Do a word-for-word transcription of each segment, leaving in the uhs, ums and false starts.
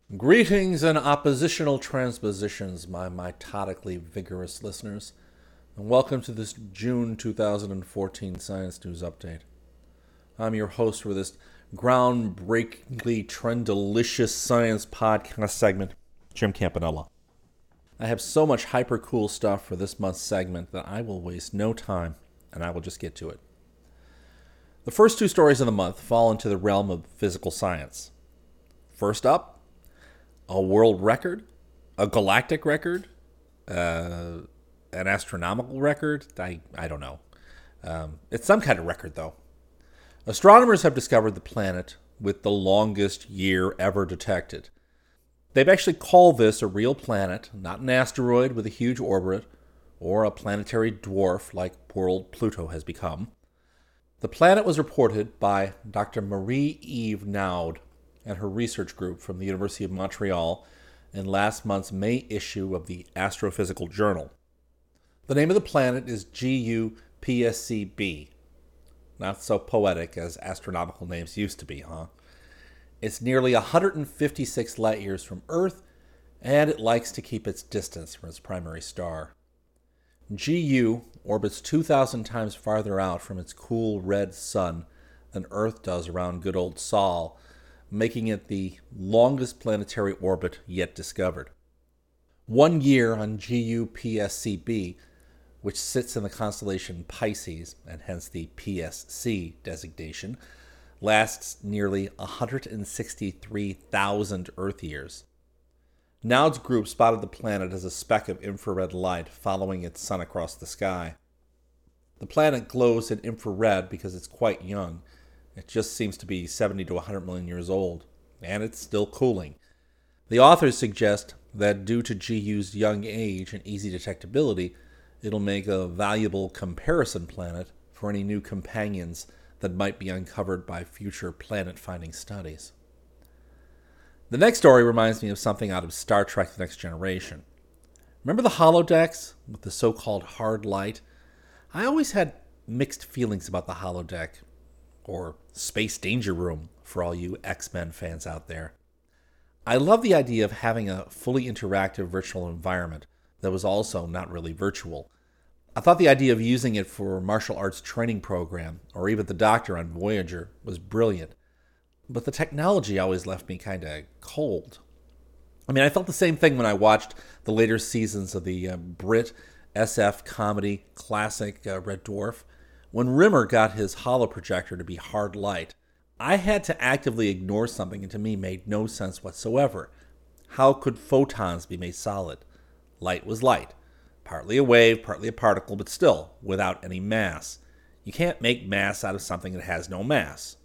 Greetings and oppositional transpositions, my mitotically vigorous listeners, and welcome to this June two thousand fourteen Science News Update. I'm your host for this groundbreakingly trend-delicious science podcast segment, Jim Campanella. I have so much hyper-cool stuff for this month's segment that I will waste no time, and I will just get to it. The first two stories of the month fall into the realm of physical science. First up, a world record, a galactic record, uh, an astronomical record. I, I don't know. Um, it's some kind of record, though. Astronomers have discovered the planet with the longest year ever detected. They've actually called this a real planet, not an asteroid with a huge orbit, or a planetary dwarf like poor old Pluto has become. The planet was reported by Doctor Marie-Eve Naud and her research group from the University of Montreal in last month's May issue of the Astrophysical Journal. The name of the planet is G U P S C b. Not so poetic as astronomical names used to be, huh? It's nearly one hundred fifty-six light years from Earth, and it likes to keep its distance from its primary star. G U orbits two thousand times farther out from its cool red sun than Earth does around good old Sol, making it the longest planetary orbit yet discovered. One year on G U P S C b, which sits in the constellation Pisces, and hence the P S C designation, lasts nearly one hundred sixty-three thousand Earth years. Naud's group spotted the planet as a speck of infrared light following its sun across the sky. The planet glows in infrared because it's quite young. It just seems to be seventy to one hundred million years old, and it's still cooling. The authors suggest that due to G U's young age and easy detectability, it'll make a valuable comparison planet for any new companions that might be uncovered by future planet-finding studies. The next story reminds me of something out of Star Trek: The Next Generation. Remember the holodecks with the so-called hard light? I always had mixed feelings about the holodeck, or Space Danger Room for all you X-Men fans out there. I love the idea of having a fully interactive virtual environment that was also not really virtual. I thought the idea of using it for a martial arts training program, or even the Doctor on Voyager, was brilliant. But the technology always left me kind of cold. I mean, I felt the same thing when I watched the later seasons of the uh, Brit S F comedy classic uh, Red Dwarf. When Rimmer got his holoprojector to be hard light, I had to actively ignore something that to me made no sense whatsoever. How could photons be made solid? Light was light. Partly a wave, partly a particle, but still, without any mass. You can't make mass out of something that has no mass.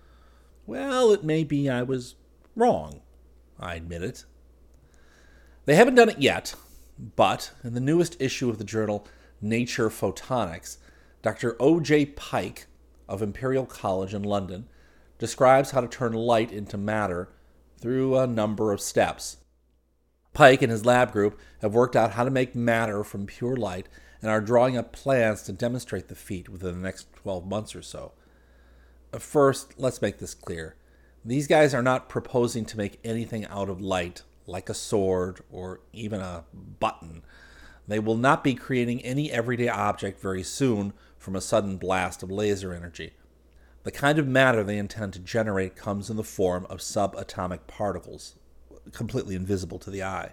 Well, it may be I was wrong. I admit it. They haven't done it yet, but in the newest issue of the journal Nature Photonics, Doctor O J Pike of Imperial College in London describes how to turn light into matter through a number of steps. Pike and his lab group have worked out how to make matter from pure light and are drawing up plans to demonstrate the feat within the next twelve months or so. First, let's make this clear. These guys are not proposing to make anything out of light, like a sword or even a button. They will not be creating any everyday object very soon from a sudden blast of laser energy. The kind of matter they intend to generate comes in the form of subatomic particles, completely invisible to the eye.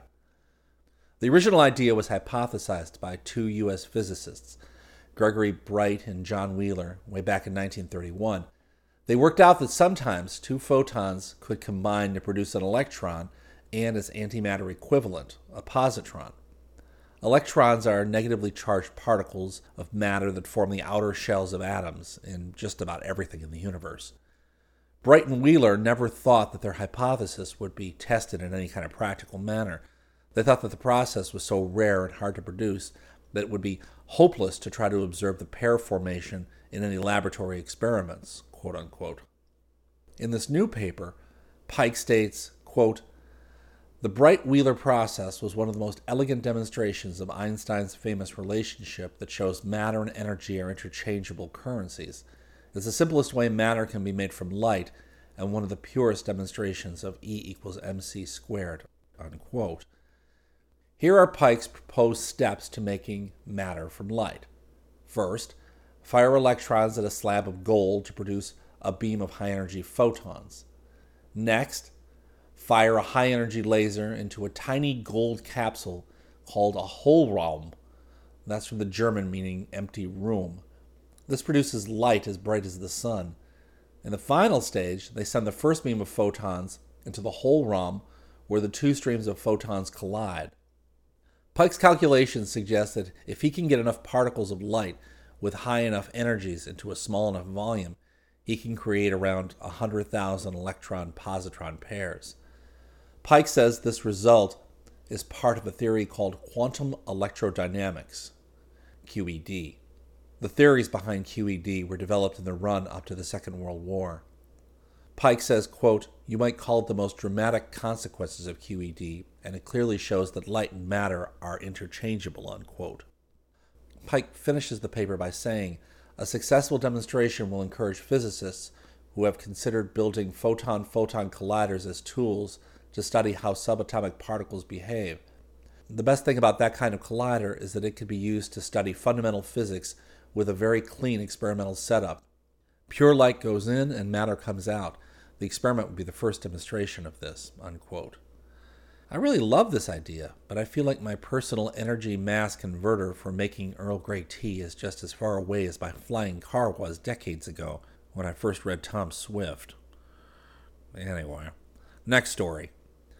The original idea was hypothesized by two U S physicists, Gregory Bright and John Wheeler, way back in nineteen thirty-one. They worked out that sometimes two photons could combine to produce an electron and its antimatter equivalent, a positron. Electrons are negatively charged particles of matter that form the outer shells of atoms in just about everything in the universe. Bright and Wheeler never thought that their hypothesis would be tested in any kind of practical manner. They thought that the process was so rare and hard to produce that it would be hopeless to try to observe the pair formation in any laboratory experiments, quote unquote. In this new paper, Pike states, quote, "The Bright-Wheeler process was one of the most elegant demonstrations of Einstein's famous relationship that shows matter and energy are interchangeable currencies. It's the simplest way matter can be made from light, and one of the purest demonstrations of E equals mc squared, unquote. Here are Pike's proposed steps to making matter from light. First, fire electrons at a slab of gold to produce a beam of high-energy photons. Next, fire a high-energy laser into a tiny gold capsule called a Hohlraum. That's from the German meaning empty room. This produces light as bright as the sun. In the final stage, they send the first beam of photons into the Hohlraum, where the two streams of photons collide. Pike's calculations suggest that if he can get enough particles of light with high enough energies into a small enough volume, he can create around one hundred thousand electron-positron pairs. Pike says this result is part of a theory called quantum electrodynamics, Q E D. The theories behind Q E D were developed in the run up to the Second World War. Pike says, quote, "You might call it the most dramatic consequences of Q E D, and it clearly shows that light and matter are interchangeable," unquote. Pike finishes the paper by saying, "A successful demonstration will encourage physicists who have considered building photon-photon colliders as tools to study how subatomic particles behave. The best thing about that kind of collider is that it can be used to study fundamental physics with a very clean experimental setup. Pure light goes in and matter comes out. The experiment would be the first demonstration of this," unquote. I really love this idea, but I feel like my personal energy mass converter for making Earl Grey tea is just as far away as my flying car was decades ago when I first read Tom Swift. Anyway, next story.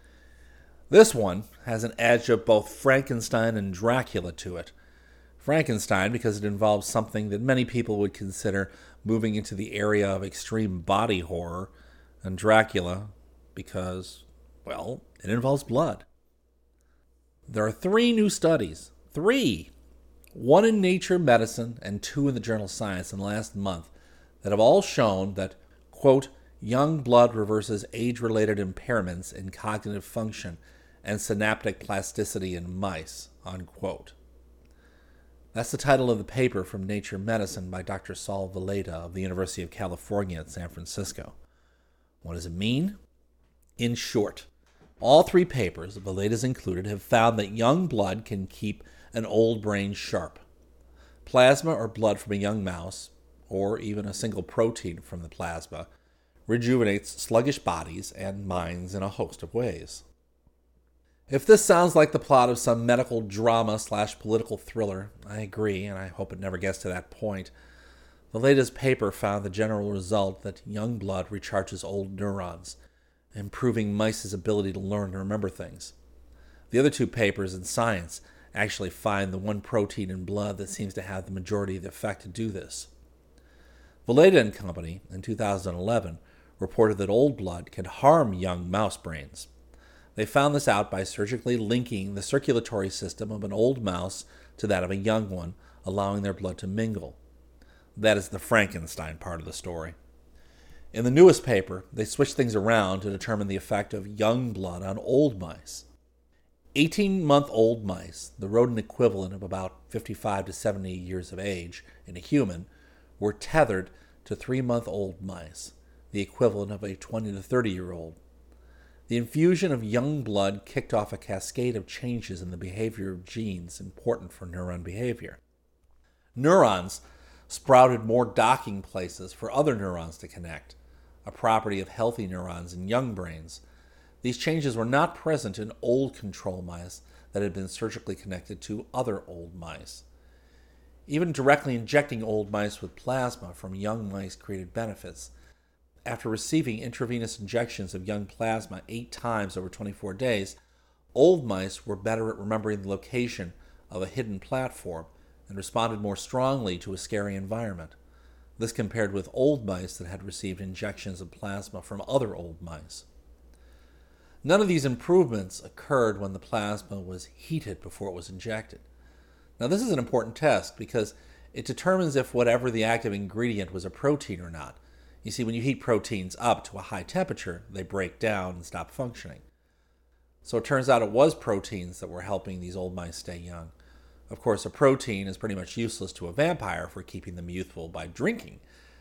This one has an edge of both Frankenstein and Dracula to it. Frankenstein because it involves something that many people would consider moving into the area of extreme body horror, and Dracula because, well, it involves blood. There are three new studies, three, one in Nature Medicine and two in the journal Science in the last month, that have all shown that, quote, young blood reverses age-related impairments in cognitive function and synaptic plasticity in mice, unquote. That's the title of the paper from Nature Medicine by Doctor Saul Villeda of the University of California at San Francisco. What does it mean? In short, all three papers, Villeda's included, have found that young blood can keep an old brain sharp. Plasma or blood from a young mouse, or even a single protein from the plasma, rejuvenates sluggish bodies and minds in a host of ways. If this sounds like the plot of some medical drama slash political thriller, I agree, and I hope it never gets to that point. Villeda's paper found the general result that young blood recharges old neurons, improving mice's ability to learn and remember things. The other two papers in Science actually find the one protein in blood that seems to have the majority of the effect to do this. Villeda and Company, in two thousand eleven, reported that old blood can harm young mouse brains. They found this out by surgically linking the circulatory system of an old mouse to that of a young one, allowing their blood to mingle. That is the Frankenstein part of the story. In the newest paper, they switched things around to determine the effect of young blood on old mice. eighteen-month-old mice, the rodent equivalent of about fifty-five to seventy years of age in a human, were tethered to three-month-old mice, the equivalent of a twenty to thirty-year-old. The infusion of young blood kicked off a cascade of changes in the behavior of genes important for neuron behavior. Neurons sprouted more docking places for other neurons to connect, a property of healthy neurons in young brains. These changes were not present in old control mice that had been surgically connected to other old mice. Even directly injecting old mice with plasma from young mice created benefits. After receiving intravenous injections of young plasma eight times over twenty-four days, old mice were better at remembering the location of a hidden platform and responded more strongly to a scary environment. This compared with old mice that had received injections of plasma from other old mice. None of these improvements occurred when the plasma was heated before it was injected. Now, this is an important test because it determines if whatever the active ingredient was a protein or not. You see, when you heat proteins up to a high temperature, they break down and stop functioning. So it turns out it was proteins that were helping these old mice stay young. Of course, a protein is pretty much useless to a vampire for keeping them youthful by drinking,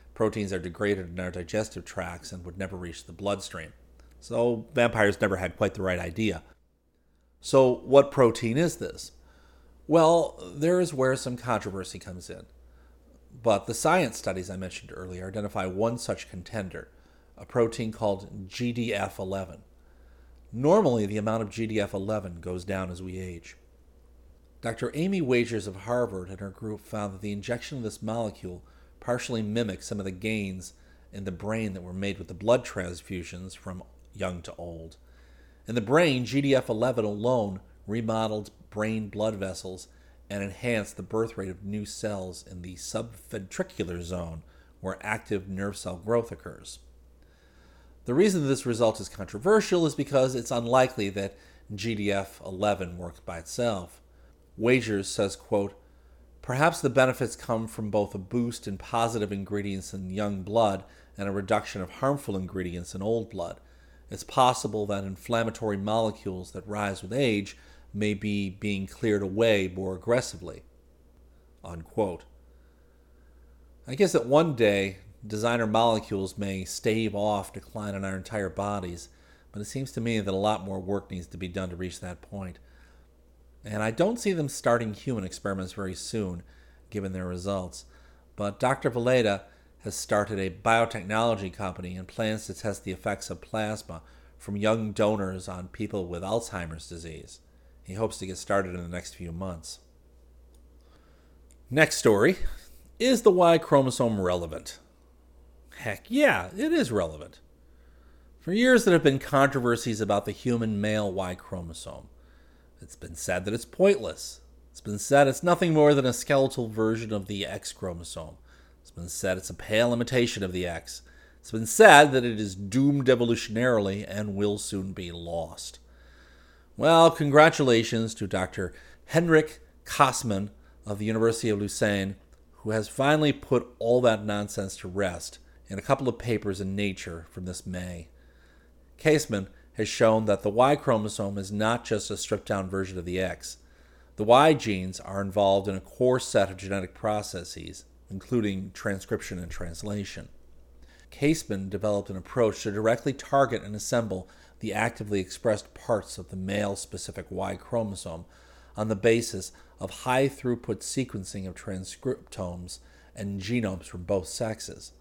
Proteins are degraded in our digestive tracts and would never reach the bloodstream. So vampires never had quite the right idea. So what protein is this? Well, there is where some controversy comes in. But the science studies I mentioned earlier identify one such contender, a protein called G D F eleven. Normally, the amount of G D F eleven goes down as we age. Doctor Amy Wagers of Harvard and her group found that the injection of this molecule partially mimics some of the gains in the brain that were made with the blood transfusions from young to old. In the brain, G D F eleven alone remodeled brain blood vessels and enhanced the birth rate of new cells in the subventricular zone where active nerve cell growth occurs. The reason this result is controversial is because it's unlikely that G D F eleven works by itself. Wagers says, quote, "Perhaps the benefits come from both a boost in positive ingredients in young blood and a reduction of harmful ingredients in old blood. It's possible that inflammatory molecules that rise with age may be being cleared away more aggressively." Unquote. I guess that one day, designer molecules may stave off decline in our entire bodies, but it seems to me that a lot more work needs to be done to reach that point. And I don't see them starting human experiments very soon, given their results. But Doctor Valleda has started a biotechnology company and plans to test the effects of plasma from young donors on people with Alzheimer's disease. He hopes to get started in the next few months. Next story. Is the Y chromosome relevant? Heck yeah, it is relevant. For years there have been controversies about the human male Y chromosome. It's been said that it's pointless. It's been said it's nothing more than a skeletal version of the X chromosome. It's been said it's a pale imitation of the X. It's been said that it is doomed evolutionarily and will soon be lost. Well, congratulations to Doctor Henrik Kassmann of the University of Lausanne, who has finally put all that nonsense to rest in a couple of papers in Nature from this May. Kassmann has shown that the Y chromosome is not just a stripped-down version of the X. The Y genes are involved in a core set of genetic processes, including transcription and translation. Kassmann developed an approach to directly target and assemble the actively expressed parts of the male-specific Y chromosome on the basis of high-throughput sequencing of transcriptomes and genomes from both sexes.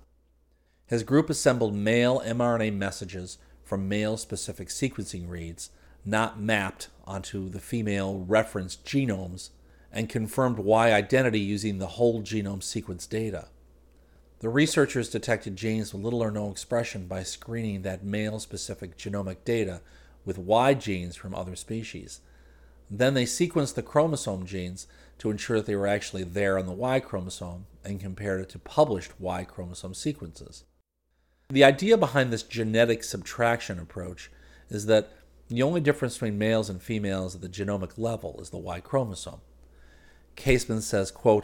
His group assembled male mRNA messages from male-specific sequencing reads, not mapped onto the female reference genomes, and confirmed Y identity using the whole genome sequence data. The researchers detected genes with little or no expression by screening that male-specific genomic data with Y genes from other species. Then they sequenced the chromosome genes to ensure that they were actually there on the Y chromosome and compared it to published Y chromosome sequences. The idea behind this genetic subtraction approach is that the only difference between males and females at the genomic level is the Y chromosome. Kassmann says, quote,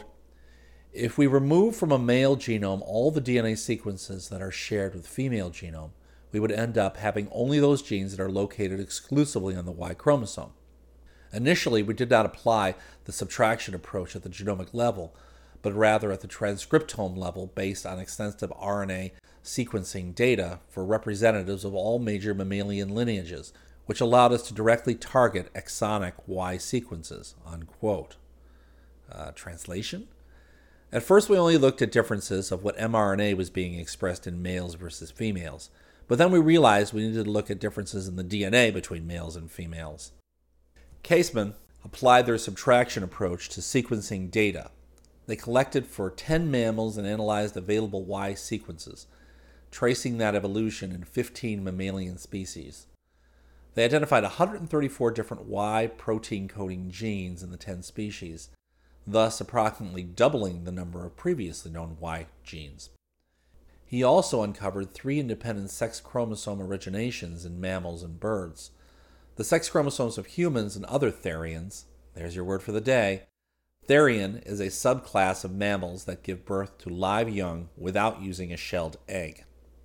"If we remove from a male genome all the D N A sequences that are shared with female genome, we would end up having only those genes that are located exclusively on the Y chromosome. Initially, we did not apply the subtraction approach at the genomic level, but rather at the transcriptome level based on extensive R N A sequencing data for representatives of all major mammalian lineages, which allowed us to directly target exonic Y sequences." Unquote. Uh, translation? At first, we only looked at differences of what mRNA was being expressed in males versus females, but then we realized we needed to look at differences in the D N A between males and females. Kassmann applied their subtraction approach to sequencing data. They collected for ten mammals and analyzed available Y sequences, tracing that evolution in fifteen mammalian species. They identified one hundred thirty-four different Y protein-coding genes in the ten species, thus approximately doubling the number of previously known Y genes. He also uncovered three independent sex chromosome originations in mammals and birds. The sex chromosomes of humans and other therians, there's your word for the day. Therian is a subclass of mammals that give birth to live young without using a shelled egg.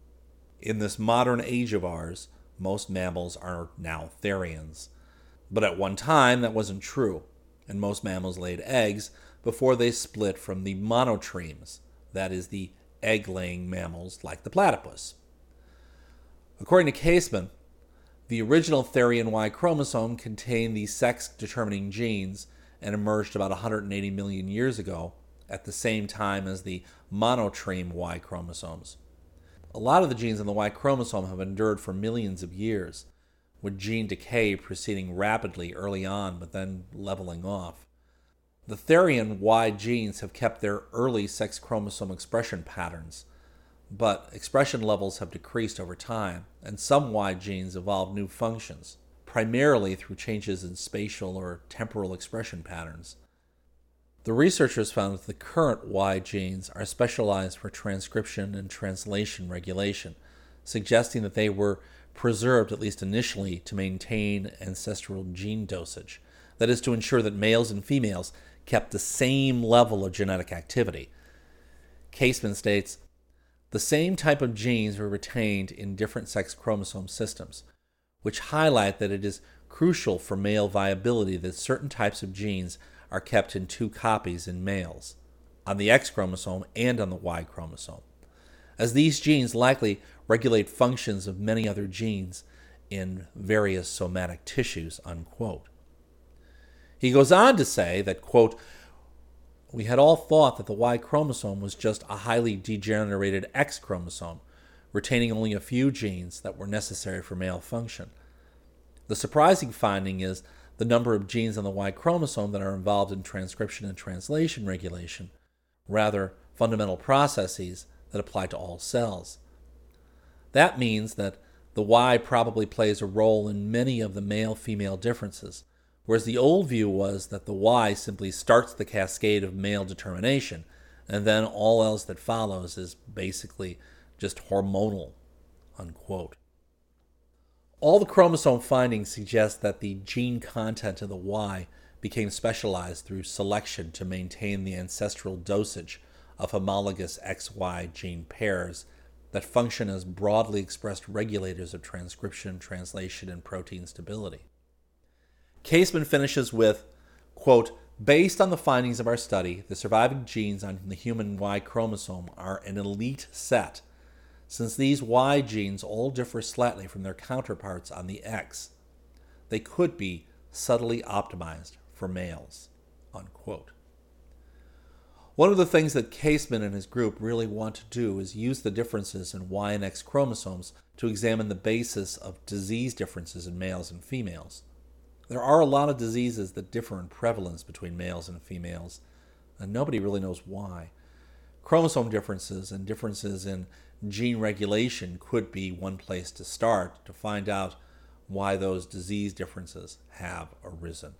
In this modern age of ours, most mammals are now therians. But at one time, that wasn't true, and most mammals laid eggs before they split from the monotremes, that is, the egg-laying mammals like the platypus. According to Caseman, the original Therian Y chromosome contained the sex-determining genes and emerged about one hundred eighty million years ago at the same time as the monotreme Y chromosomes. A lot of the genes in the Y chromosome have endured for millions of years, with gene decay proceeding rapidly early on but then leveling off. The Therian Y genes have kept their early sex chromosome expression patterns, but expression levels have decreased over time, and some Y genes evolved new functions, primarily through changes in spatial or temporal expression patterns. The researchers found that the current Y genes are specialized for transcription and translation regulation, suggesting that they were preserved, at least initially, to maintain ancestral gene dosage. That is, to ensure that males and females kept the same level of genetic activity. Caseman states, the same type of genes were retained in different sex chromosome systems, which highlight that it is crucial for male viability that certain types of genes are kept in two copies in males, on the X chromosome and on the Y chromosome, as these genes likely regulate functions of many other genes in various somatic tissues, unquote. He goes on to say that, quote, we had all thought that the Y chromosome was just a highly degenerated X chromosome, retaining only a few genes that were necessary for male function. The surprising finding is the number of genes on the Y chromosome that are involved in transcription and translation regulation, rather fundamental processes that apply to all cells. That means that the Y probably plays a role in many of the male-female differences, whereas the old view was that the Y simply starts the cascade of male determination, and then all else that follows is basically just hormonal, unquote. All the chromosome findings suggest that the gene content of the Y became specialized through selection to maintain the ancestral dosage of homologous X Y gene pairs that function as broadly expressed regulators of transcription, translation, and protein stability. Caseman finishes with, quote, based on the findings of our study, the surviving genes on the human Y chromosome are an elite set, since these Y genes all differ slightly from their counterparts on the X. They could be subtly optimized for males, unquote. One of the things that Caseman and his group really want to do is use the differences in Y and X chromosomes to examine the basis of disease differences in males and females. There are a lot of diseases that differ in prevalence between males and females, and nobody really knows why. Chromosome differences and differences in gene regulation could be one place to start to find out why those disease differences have arisen.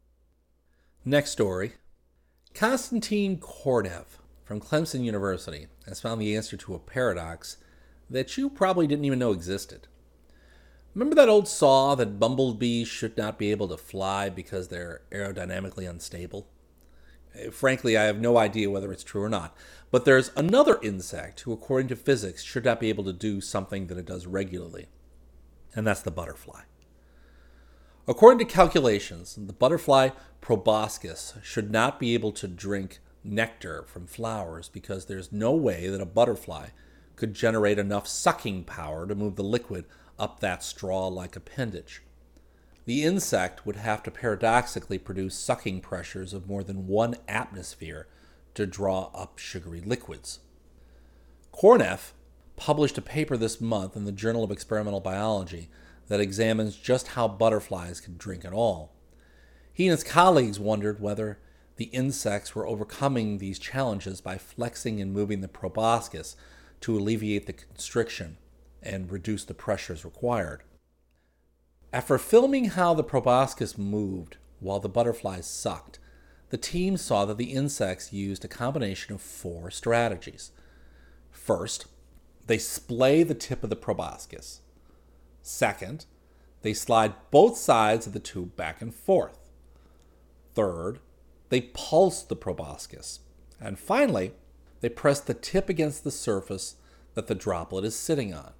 Next story. Konstantin Kornev from Clemson University has found the answer to a paradox that you probably didn't even know existed. Remember that old saw that bumblebees should not be able to fly because they're aerodynamically unstable? Frankly, I have no idea whether it's true or not, but there's another insect who, according to physics, should not be able to do something that it does regularly, and that's the butterfly. According to calculations, the butterfly proboscis should not be able to drink nectar from flowers because there's no way that a butterfly could generate enough sucking power to move the liquid up that straw-like appendage. The insect would have to paradoxically produce sucking pressures of more than one atmosphere to draw up sugary liquids. Kornev published a paper this month in the Journal of Experimental Biology that examines just how butterflies can drink at all. He and his colleagues wondered whether the insects were overcoming these challenges by flexing and moving the proboscis to alleviate the constriction and reduce the pressures required. After filming how the proboscis moved while the butterflies sucked, the team saw that the insects used a combination of four strategies. First, they splay the tip of the proboscis. Second, they slide both sides of the tube back and forth. Third, they pulse the proboscis. And finally, they press the tip against the surface that the droplet is sitting on.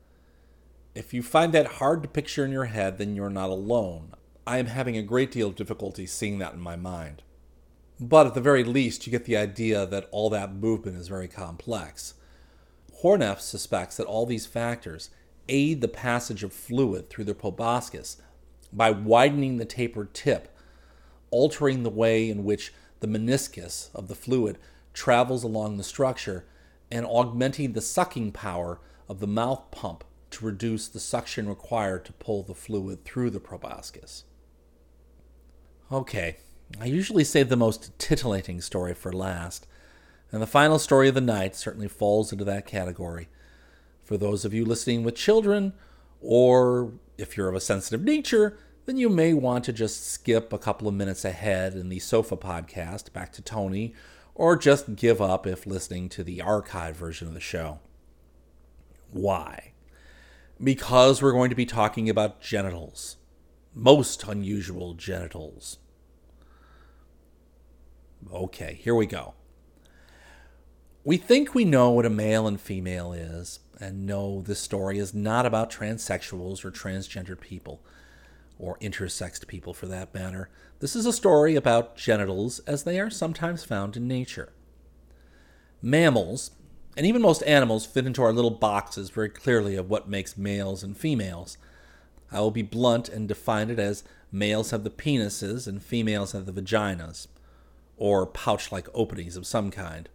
If you find that hard to picture in your head, then you're not alone. I am having a great deal of difficulty seeing that in my mind. But at the very least, you get the idea that all that movement is very complex. Horneff suspects that all these factors aid the passage of fluid through the proboscis by widening the tapered tip, altering the way in which the meniscus of the fluid travels along the structure, and augmenting the sucking power of the mouth pump to reduce the suction required to pull the fluid through the proboscis. Okay, I usually save the most titillating story for last, and the final story of the night certainly falls into that category. For those of you listening with children, or if you're of a sensitive nature, then you may want to just skip a couple of minutes ahead in the Sofa podcast back to Tony, or just give up if listening to the archived version of the show. Why? Because we're going to be talking about genitals. Most unusual genitals. Okay, here we go. We think we know what a male and female is, and no, this story is not about transsexuals or transgendered people, or intersexed people for that matter. This is a story about genitals as they are sometimes found in nature. Mammals, and even most animals, fit into our little boxes very clearly of what makes males and females. I will be blunt and define it as males have the penises and females have the vaginas, or pouch-like openings of some kind.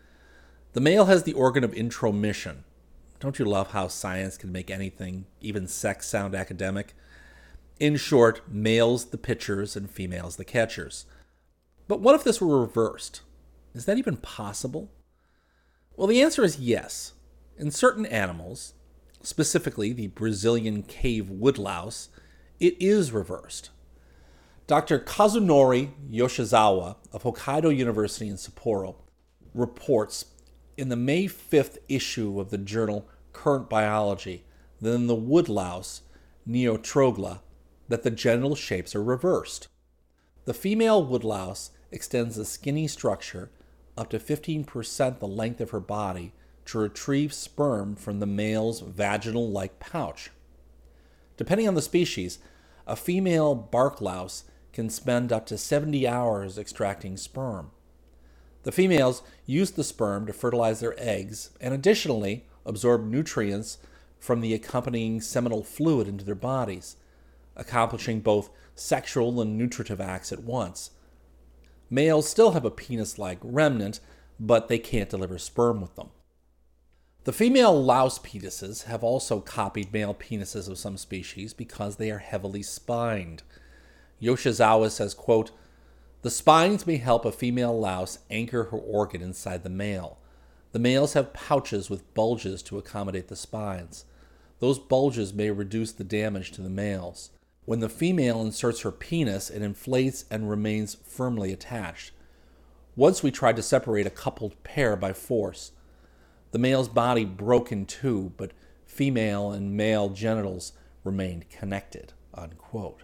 The male has the organ of intromission. Don't you love how science can make anything, even sex, sound academic? In short, males the pitchers and females the catchers. But what if this were reversed? Is that even possible? Well, the answer is yes. In certain animals, specifically the Brazilian cave woodlouse, it is reversed. Doctor Kazunori Yoshizawa of Hokkaido University in Sapporo reports in the May fifth issue of the journal Current Biology that in the woodlouse Neotrogla that the genital shapes are reversed. The female woodlouse extends a skinny structure up to fifteen percent the length of her body to retrieve sperm from the male's vaginal-like pouch. Depending on the species, a female bark louse can spend up to seventy hours extracting sperm. The females use the sperm to fertilize their eggs and additionally absorb nutrients from the accompanying seminal fluid into their bodies, accomplishing both sexual and nutritive acts at once. Males still have a penis-like remnant, but they can't deliver sperm with them. The female louse penises have also copied male penises of some species because they are heavily spined. Yoshizawa says, quote, "The spines may help a female louse anchor her organ inside the male. The males have pouches with bulges to accommodate the spines. Those bulges may reduce the damage to the males. When the female inserts her penis, it inflates and remains firmly attached. Once we tried to separate a coupled pair by force. The male's body broke in two, but female and male genitals remained connected," unquote.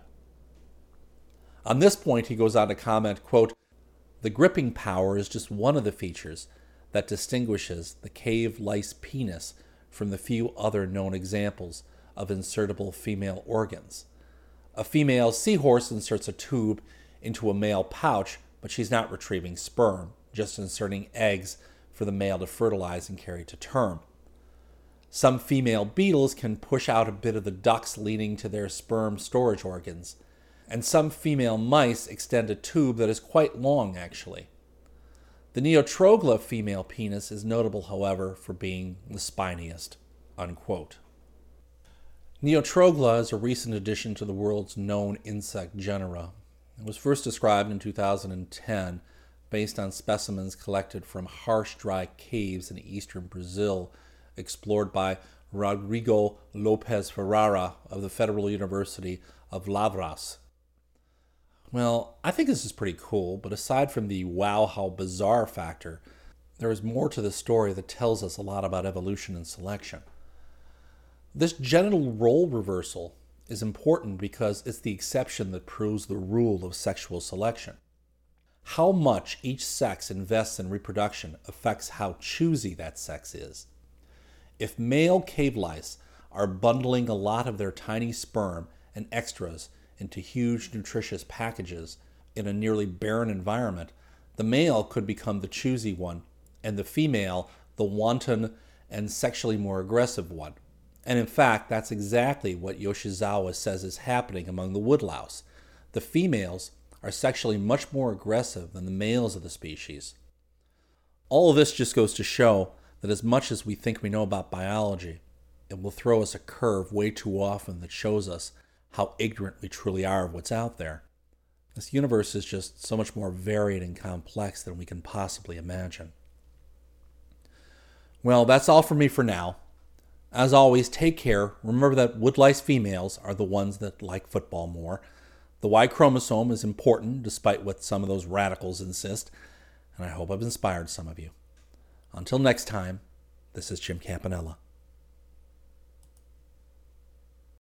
On this point, he goes on to comment, quote, "The gripping power is just one of the features that distinguishes the cave lice penis from the few other known examples of insertable female organs. A female seahorse inserts a tube into a male pouch, but she's not retrieving sperm, just inserting eggs for the male to fertilize and carry to term. Some female beetles can push out a bit of the ducts leading to their sperm storage organs, and some female mice extend a tube that is quite long, actually. The Neotrogla female penis is notable, however, for being the spiniest," unquote. Neotrogla is a recent addition to the world's known insect genera. It was first described in two thousand ten based on specimens collected from harsh, dry caves in eastern Brazil, explored by Rodrigo Lopes Ferrara of the Federal University of Lavras. Well, I think this is pretty cool, but aside from the wow, how bizarre factor, there is more to the story that tells us a lot about evolution and selection. This genital role reversal is important because it's the exception that proves the rule of sexual selection. How much each sex invests in reproduction affects how choosy that sex is. If male cave lice are bundling a lot of their tiny sperm and extras into huge nutritious packages in a nearly barren environment, the male could become the choosy one, and the female the wanton and sexually more aggressive one. And in fact, that's exactly what Yoshizawa says is happening among the woodlouse. The females are sexually much more aggressive than the males of the species. All of this just goes to show that as much as we think we know about biology, it will throw us a curve way too often that shows us how ignorant we truly are of what's out there. This universe is just so much more varied and complex than we can possibly imagine. Well, that's all from me for now. As always, take care. Remember that woodlice females are the ones that like football more. The Y chromosome is important, despite what some of those radicals insist, and I hope I've inspired some of you. Until next time, this is Jim Campanella.